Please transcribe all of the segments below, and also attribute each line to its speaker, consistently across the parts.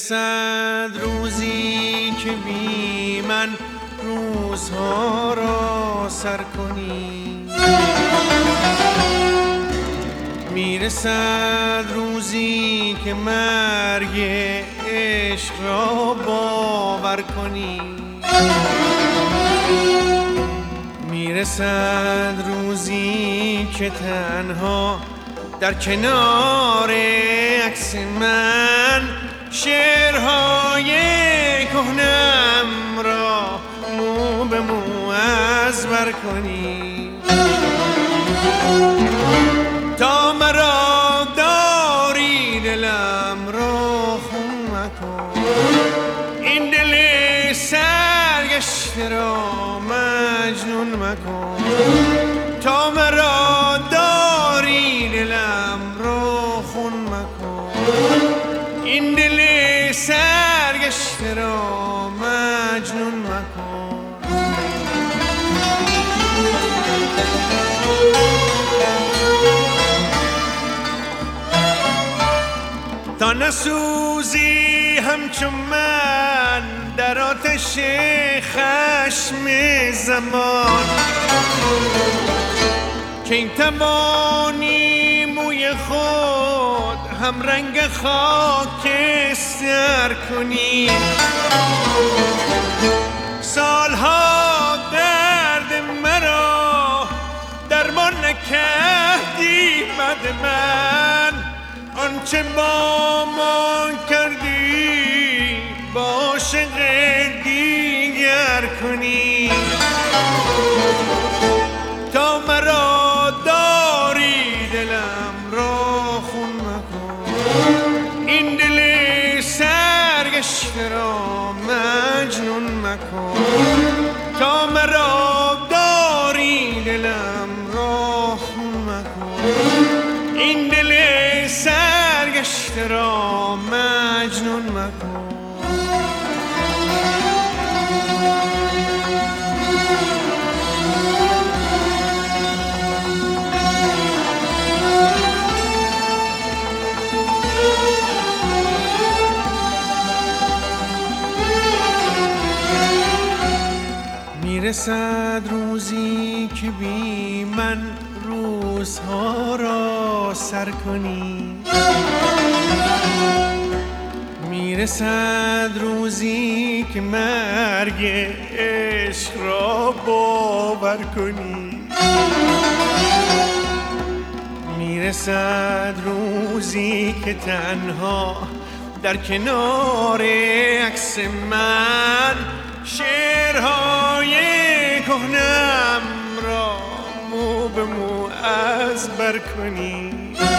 Speaker 1: میرسد روزی که بی من روزها را سر کنی، میرسد روزی که مرگ عشق را باور کنی، میرسد روزی که تنها در کنار عکس من شعرهای کهنم را مو به مو ازبر کنی. تا مرا داری دلم را خون مکن، این دل سرگشته را مجنون مکن. تا مرا داری دلم را خون مکن، این دل سرگشته را مجنون مکن. تا نسوزی همچون من در آتش خشم زمان، که این توانی موی خود هم رنگ خاکستر کنی. سالها درد مرا درمان نکردی بد من، آنچه با ما کردی با عاشق دیگر کنی. تا مرا داری دلم را خون مکن، این دل سرگشته را مجنون مکن. تا مرا داری دلم را خون مکن، این دل سرگشته را مجنون مکن. میرسد روزی که بی من روزها را سر کنی، میرسد روزی که مرگ عشق را باور کنی، میرسد روزی که تنها در کنار عکس من شعرهای کهنم را مو به مو ازبر کنی.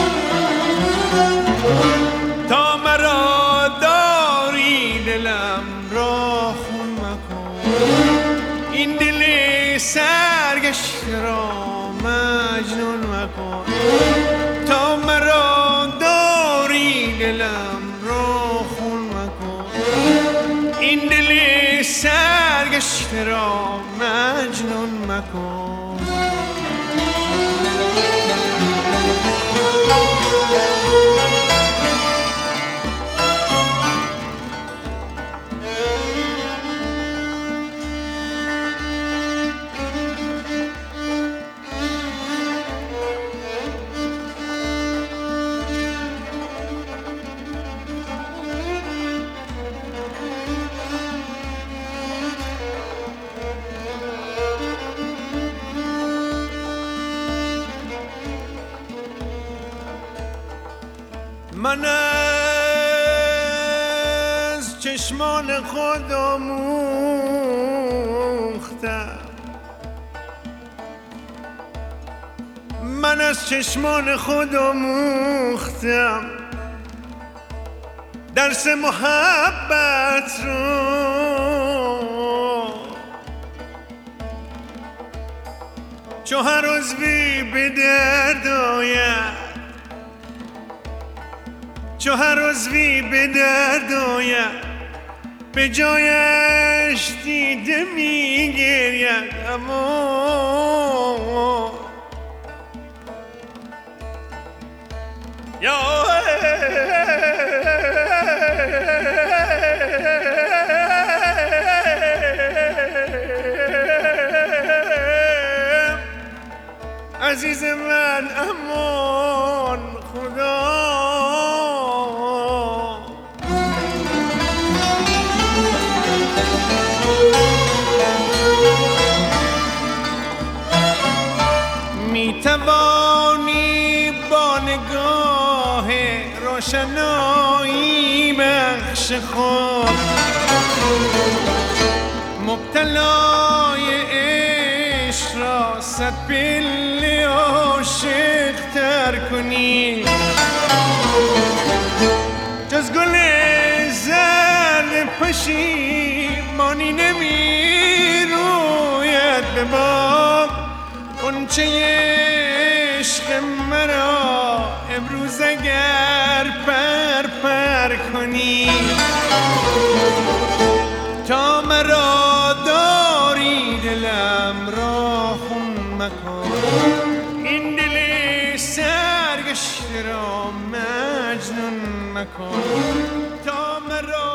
Speaker 1: تا مرا داری دلم را خون مکن، این دل سرگشته را مجنون مکن. تا مرا داری دلم را خون مکن، این دل سرگشته را مجنون مکن. من از چشمان خود آموختم، من از چشمان خود آموختم درس محبت رو. چو هر عضوی به درد آید، چو هر عضوی به درد آید، به جایش دیده میگرید. اما یا عزیز من امان خدا می توانی با نگاه روشنایی بخش خود مبتلای عشق را صد پله عاشق تر کنی جز گل زرد پشیمانی نمی روید به بام غنچه عشق مرا امروز اگر پر کنی تا مرا داری دلم را خون مکن این دل سرگشته را مجنون مکن تا مرا